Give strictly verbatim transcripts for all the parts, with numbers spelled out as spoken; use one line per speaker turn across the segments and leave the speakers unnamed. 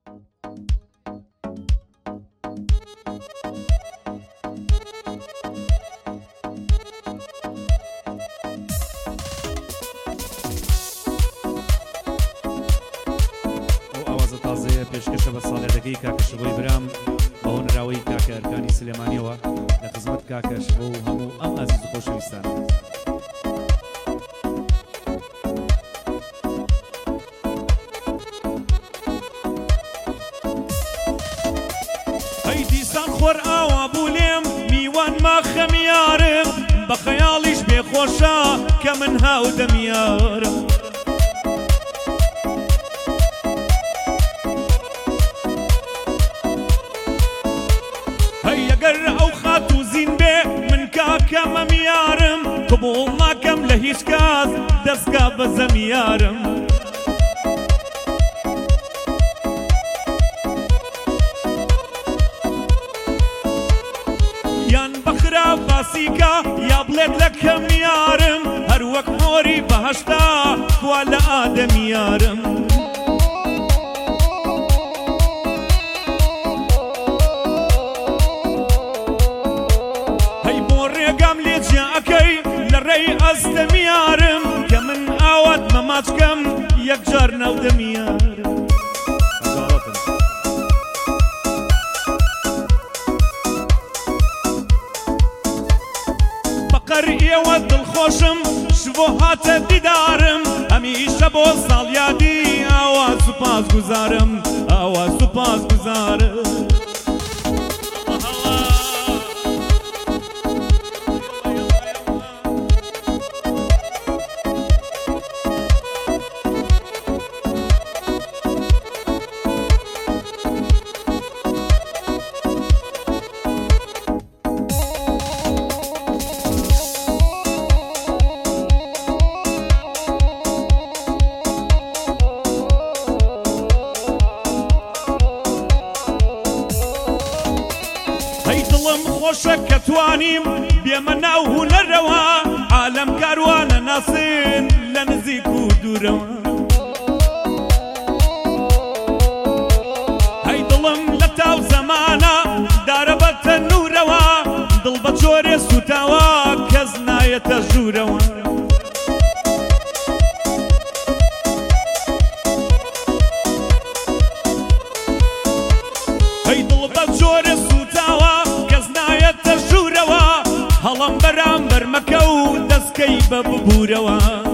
پێشکەشە بە ساڵێردەکەی کاکە شەبۆی برام بە هۆنراوەی کاکە ئەرکانی سلێمانیەوە لە خزمەت کاکەش بۆ هەموو ئەم ئازیز و خۆشەویستان.
ئەی دیسان خۆر ئاوا بوو لێم میوان ماخەمیارم بە خەیاڵیش بێخۆشە کە من هاو دەمیارم. ئەگەر ئەو خات و زین بێ من کاکەمە میارم قبوڵ ناکەم لە هیچ کات دەستگا بە زەمیارم. یان بەخرا باسیکە یا بڵێت لە کەمیارم هەر وەک مۆری بەهەشتا خوا لە ئادەمیارم. ئەستەمیارم کە من ئاوات مەماچکەم یەکجار ناودەمیارم. بەقەر ئێوە دڵخۆشم شبۆ هاتە دیدارم هەمیشە بۆ ساڵیادی ئاوا سوپاس گوزارم ئاوا سوپاس گوزارم. خۆشە کە توانیم بێمە ناو هونەرەوە عالەم کاروانە ناسن لە نزیک و دوورەوە. هەی دڵم لە تاو زەمانە دارە بە تەنوورەوە دڵ بە جۆرێ سوتاوە کەس نایەتە ژوورەوە. هەی دڵ بە جۆرێ سوتاوە هەڵم بەرامبەر مەکە و دەستکەی بە ببوورەوە.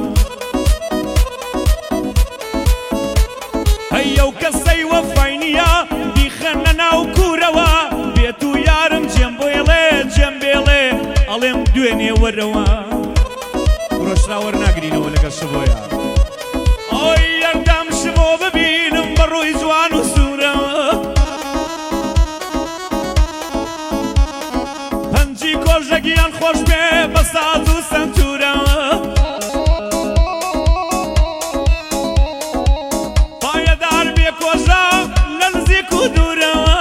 هەی ئەو کەسەی وەفای نییە بیخەنە ناو کوورەوە بێت و یارم جێم بێڵێ جێم بێڵێ ئەڵێم دوێنێ وەرەوە. ڕۆژرا وەرناگرینەوە لەگەڵ شبۆیە ئەوی یەردام شبۆ ببینم بە ڕووی جوان و سوورەوە. کۆژەگیان خۆش بێ بە ساز و سەنتورەوە. پایەدار بێ کۆژە لە نزیک و دوورەوە.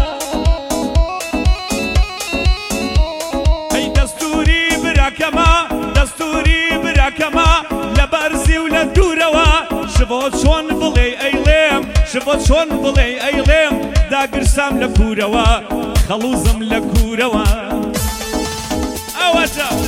ئەی دەستوری براکەمە دەستوری براکەمە لە بەرزی و لە دوورەوە. شبۆ چۆن بڵێ ئەیڵێم شبۆ چۆن بڵێ ئەیڵێم داگرسام لە کوورەوە خەڵوزم لە کوورەوە. What's up?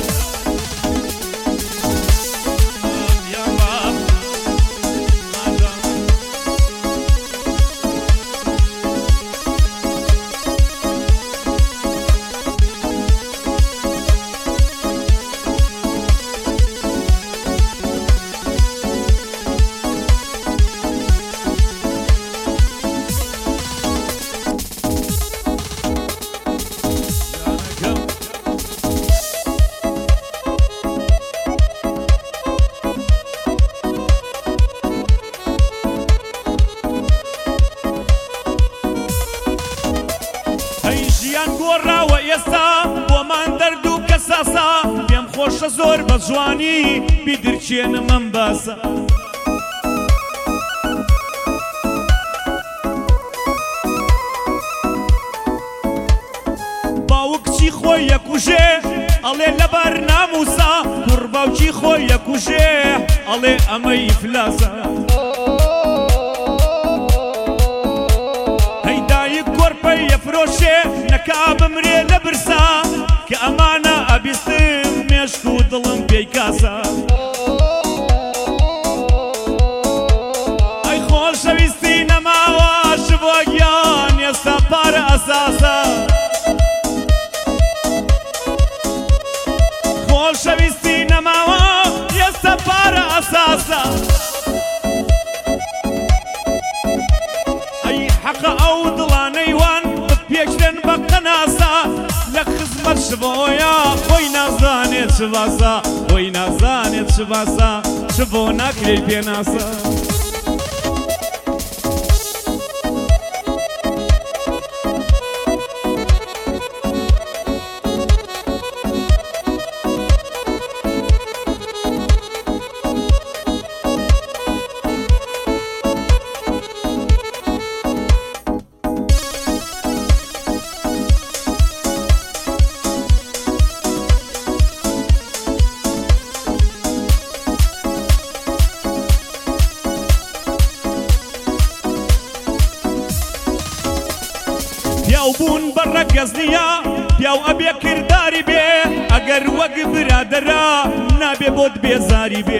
گۆڕاوە ئێستا بۆمان دەرد و کەساسا پێم خۆشە زۆر بە جوانی بیدرچێنم ئەم باسە. باوکچی خۆی یەکوژێ ئەڵێ لەبەر ناموسا کوڕ باوکی خۆی یەکوژێ ئەڵێ ئەمە ئیفلاسە. پێکا بمرێ لە برسا کە ئەمانە ئەبیستم مێشک و دڵم پێی کاسە ئەی خۆشەویستی نەماوە شبۆ گیان ئێستا پارە ئەساسە خۆشەویستی نەماوە ئێستا پارە ئەساسە ئەی حەقە ئەو دڵانەی وان پێکدەن بە قەناسە لە خزمەت شبۆیە خۆی نازانێت چ باسە خۆی نازانێت چ باسە شبۆ ناکرێی پێناسە پیاو بوون بەڕەگەز نییە پیاو ئەبێ کردداری بێ ئەگەر وەک برادەرە نابێ بۆت بێزاری بێ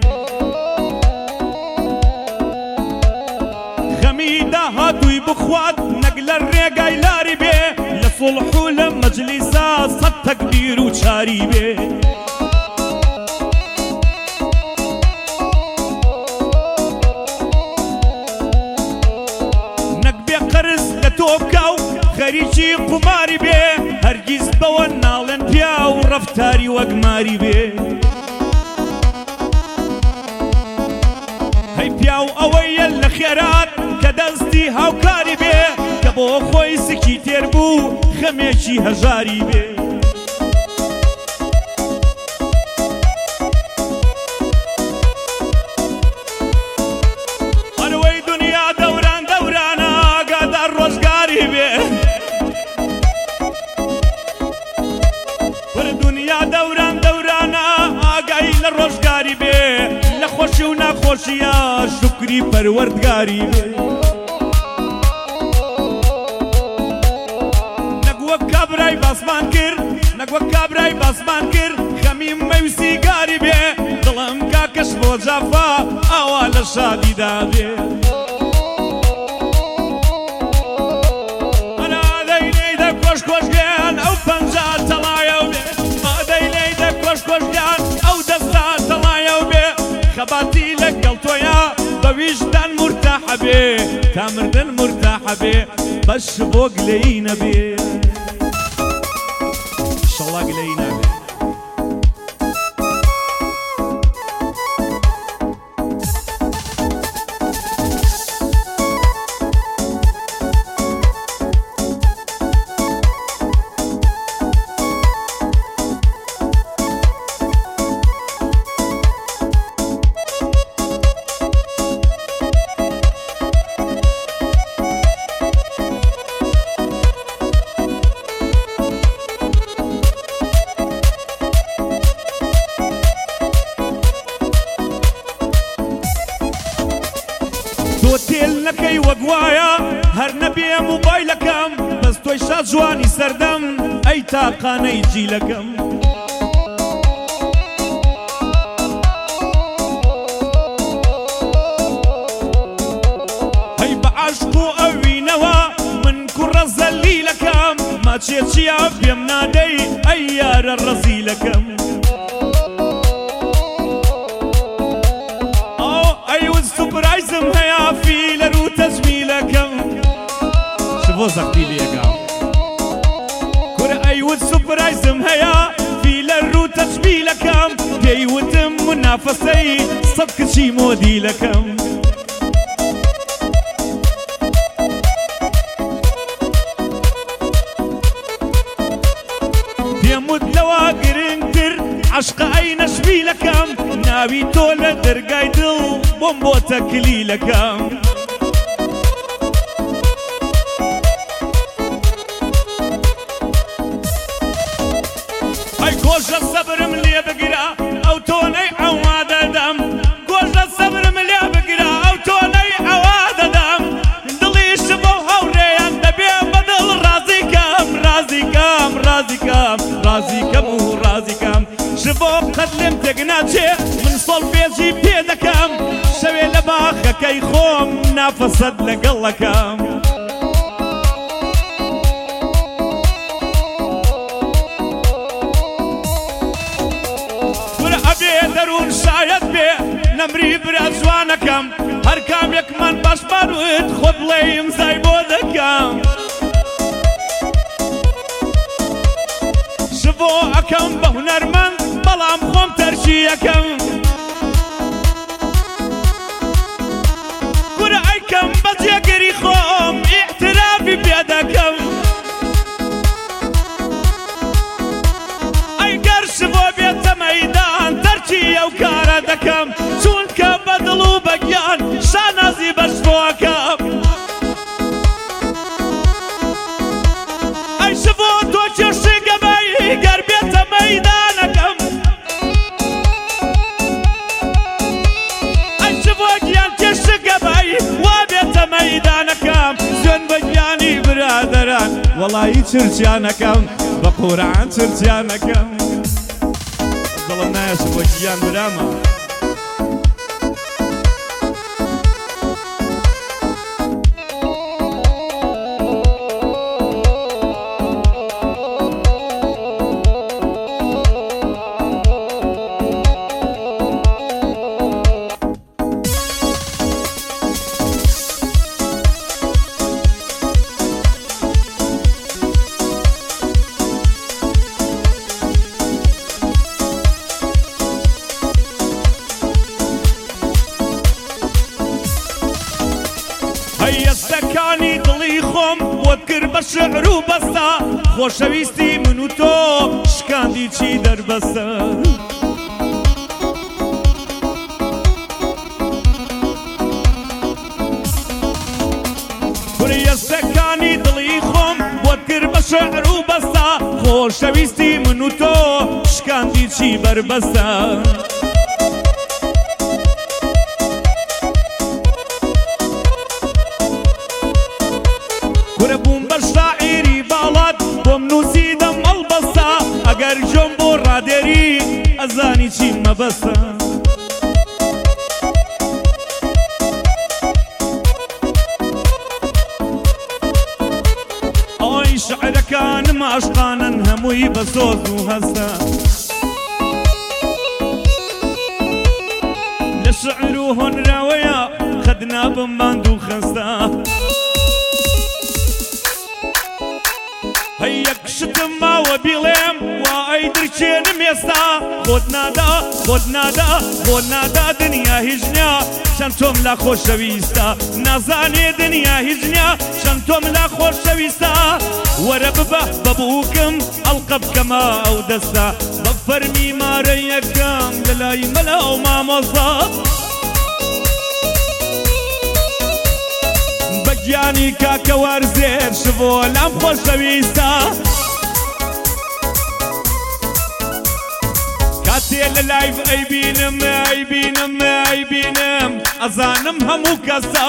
خەمی داهاتووی بخوات نەک لە ڕێگای لاری بێ لە سوڵح و لە مەجلیسا سەد تەکبیر و چاری بێ نەک بێ قەرز لە تۆ بکاو خەریکی قوماری بێ هەرگیز بەوە ناڵێن پیا و ڕەفتاری وەک ماری بێ هەی پیاو ئەوەیە لە خێرات کە دەستی هاوکاری بێ کە بۆ خۆی سکی تێر بوو خەمێکی هەژاری بێ ئەرەوەی دنیا دەوران دەورانە ئاگادار ڕۆژگاری بێ دنیا دەوران دەورانە ئاگایی لە ڕۆژگاری بێ لە خۆشی و ناخۆشیە شوکری پەروەردگاری بێ نەک وەک کابرای باسمان کرد نەک وەک کابرای باسمان کرد خەمی مەویستی گاری بێ دڵم کاکەش بۆ جافا ئاوا لە شادیدا بێ ئەنا دەینەی دە کۆش کۆشگیان ئەو پەنجا تەڵایە و بێ کۆش کۆشگیان ئەو دەستا تەڵایە و بێ خەباتی لەگەڵ تۆیە بە ویژدان مرتاحە بێ تا مردن مرتاحە بێ بەش بۆ گلەیی نەبێ ئینشەڵڵا گلەیی نابێ تۆ تێل نەکەی وەک وایە هەر نەبێ موبایلەکەم بەس تۆی شاد جوانی سەردەم ئەی تاقانەی جیلەکەم هەی بە عاشق و ئەوینەوە من کوڕە زەلیلەکەم ماچێ چیا پێم نادەی ئەی یارە ڕەزیلەکەم سوپرایزم هەیە فیلەر و تەجمیلەکەم شبۆ زەقتی لێگام کورە ئەیوت سوپرایزم هەیە فیلەر و تەجمیلەکەم پێیوتم منافەسەی سەد کچی مۆدیلەکەم پێموت لەوە گرنگتر عشقە ئەی نەشمیلەکەم ناوی تۆ لە دەرگای دڵ بۆم بۆتە کلیلەکەم ئەی گۆژە سەبرم لێ بگرە ئەو تۆنەی ئەوا دەدەم گۆژە سەبرم لێ بگرە ئەو تۆنەی ئەوا دەدەم دڵیش بۆ هەوڕێیان دەبێ بە دڵ ڕازیکەم رازی کەم رازی کەم و رازی کەم شبۆ قەت لێم تێک ناچێ من سۆڵ بێژی پێ دەکەم شەوێ لە باخەکەی خۆم نافەسەد لەگەڵەکەم دەروون شایەت بێ نەمری برا جوانەکەم هەر کامێکمان باشبارت خۆ بڵێ ئیمزای بۆ دەکەم شبۆ ئەکەم بە هونەرمەند بەڵام خۆم تەرشی یەکەم گورە ئەیکەم بە جێگەری خۆم ئیعترافی پێ دەکەم ئەیگەر شبۆ بێتە مەیدان تەرکی ئەو کارە دەکەم چونکە بە دڵ و بە گیان شانازی بەش بۆکەم ئەی شبۆ تۆ کێشی گەبەی گەر بێتە مەیدانەکەم ئەی شبۆ گیان کێشی گەبەی وا بێتە مەیدانەکەم زێن بە گیانی برادەران وەڵایی چرچیانەکەم بە قورعان چرچیانەکەم دڵم نایە شبۆ گیان برامە هەیەستەکانی دڵی خۆم بۆت کرد بە شعر و بەستە خۆشەویستی من و تۆ شکاندی چی دەربەستە هەیەستەکانی دڵی خۆم بۆت کرد بە شعر و بەستە خۆشەویستی من و تۆ شکاندی چی بەربەستە گورە بووم بە شاعیری باڵات بۆم نووسیدەم هەڵبەستە ئەگەر ژۆم بۆ ڕادێری ئەزانی چیم مەبەستە ئەی شعرەکانم عاشقانن هەمووی بە سۆز و هەستە لە شعر و هۆنراوەیە خەد نابم باند و خەستە هەیەک شتم ماوە بیڵێم وا ئەی درکێنم ئێستا خۆت نادا خۆت نادا خۆت نادا دنیا هیچ نییە چەند تۆم لا خۆشەویستە نازانێ دنیا هیچ نییە چەند تۆم لا خۆشەویستە وەرە ببە بەبووکم ئەڵقە بکەمە ئەو دەستە بە فەرمی مارە یەکەم لە لای مەلە ئەو مامۆستا گیانی کاکە وەرزێر شبۆ لام خۆشەویستە کاتێ لە لایڤ ئەیبینم ئەیبینم ئەیبینم ئەزانم هەموو کەسە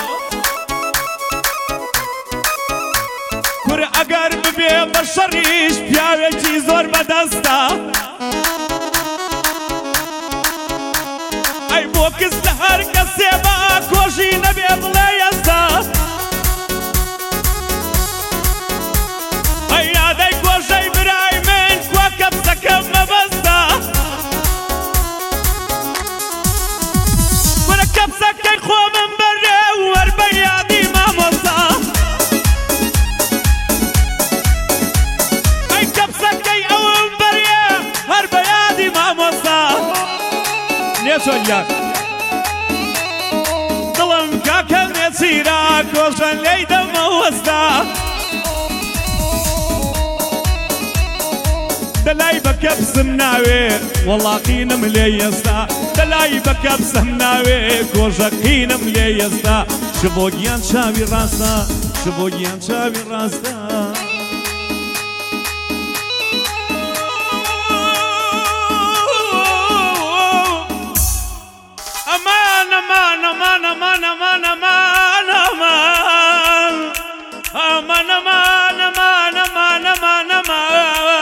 کورە ئەگەر ببێ بە شەڕیش پیاوێکی زۆر بەدەستە ئەی بۆ کەس لە هەر کەسێ بە کۆژی نەبێ بڵێ ئێستا ئەیادەی کۆژەی برای من کوا کەپسەکەم مەبەستە وەرە کەپسەکەی خۆمم بەرێ وەر بە یادی مامۆستا ئەی کەپسەکەی ئەوم بەرێ هەر بە یادی مامۆستا نێچۆلیان دڵم کاکە نێچیرا کۆژە لێی دەمەوەستا دەلای بە کەپسم ناوێ وەڵاقینم لێ ئێستا دەلای بە کەپسم ناوێ کۆژەقینم لێ ئێستا شبۆ گیان چاوی ڕاستە شبۆ گیان چاوی ڕاستە ئەمان ئەمان ئەمان ئەمان ئەمان ئەمان ئەمان ئەمان ئەمان ئەمان ئەمان ئەمان ئەمان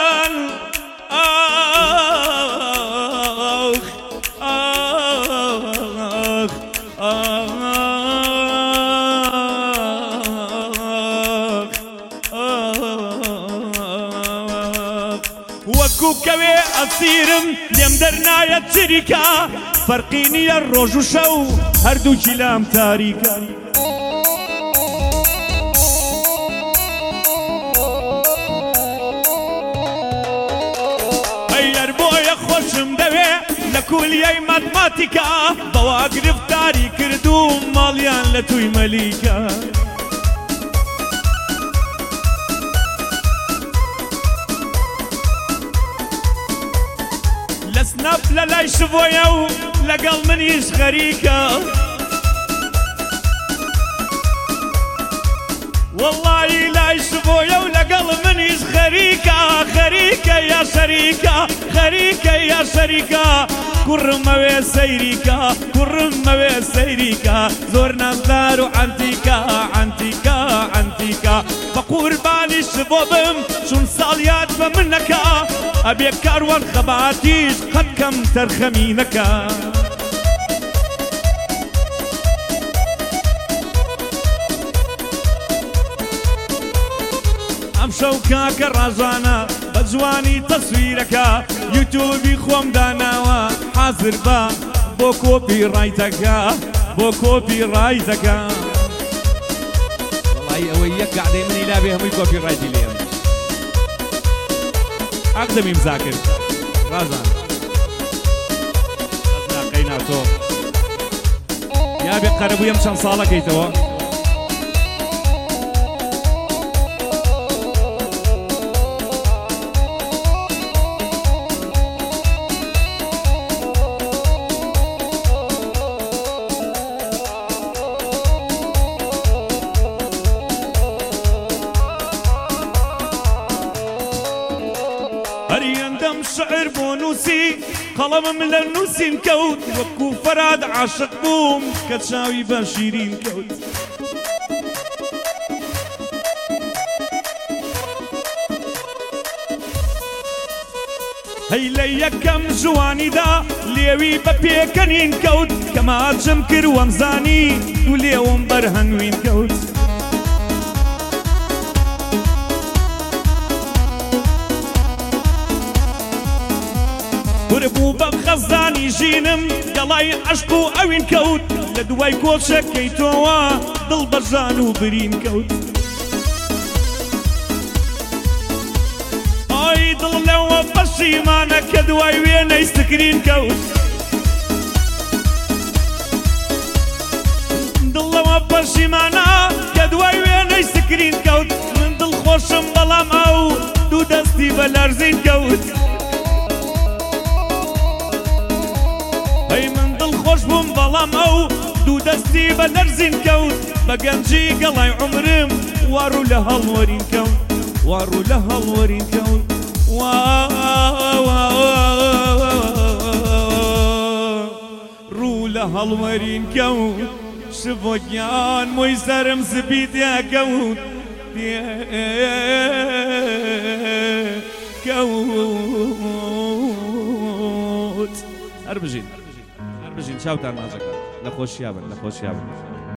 وەکو کەوێ ئەسیرم لێم دەرنایە چریکە فەرقی نییە ڕۆژ و شەو هەردووکی لام تاریکە هەیەر بۆیە خۆشم دەوێ لە کولیەی ماتماتیکا بەوا گرفتاری کردووم ماڵیان لە توی مەلیکە لە سنەپ لە لای شڤۆیە و لەگەڵ منیش خەریکە وەڵڵی لای شڤۆیە و لەگەڵ منیش خەریکە خەریکە یا شەریکە خەریکە یا شەریکە کوڕمەوێ سەیریکە کوڕمەوێ سەیریکە زۆر نازدار و عەنتیکە عەنتیکە عەنتیکە بە قوربانی شڤۆ بم چون ساڵیات بە من نەکا ئەبێ کاروان خەباتیش قەت کەم تەرخەمی نەکا ئەم شەو کاکە ڕاژانە بە جوانی تەسویرەکە یوتیوبی خۆم داناوە حازر بە بۆ کۆپی ڕایتەکە بۆ کۆپی ڕایتەکە
وڵی ئەوەی یەک گەعدەی منی لابێ هەمووی کۆپی ڕایتی لێم عەقدەمی ئیمزا کرد ڕازان ڕازناقەی ناتۆ یابێ قەرەبووی ئەم چەند ساڵەکەیتەوە
هەریەندەم شعر بۆ نووسی قەڵەمم لە نووسین کەوت وەکو فەراد عاشق بووم کە چاوی بە شیرین کەوت هەی لە یەکەم جوانیدا لێوی بە پێکەنین کەوت کە ماچم کرد وەمزانی دوو لێوم بەرهەنگوین کەوت بوو بەم خەزانی ژینم گەڵای عەشق و ئەوین کەوت لە دوای کۆچەکەی تۆوە دڵ بەژان و برین کەوت ئای دڵ لەوە پەشیمانە کە دوای وێنەی سکرین کەوت دڵ لەوە پەشیمانە کە دوای وێنەی سکرین کەوت من دڵ خۆشم بەڵام ئەو دوو دەستی بە لەرزین کەوت هەی من دڵ خۆش بووم بەڵام ئەو دوو دەستی بە لەرزین کەوت بە گەنجی گەڵای عومرم وارو لە هەڵوەرین کەوت وارو لە هەڵوەرین کەوت ڕوو لە هەڵوەرین کەوت شڤۆگیان مۆی سەرم زبیتیا کەوت کەوت
هەر بژین هەر بژین چاوتان ناجەکە لە خۆشییا بن لە خۆشییا بن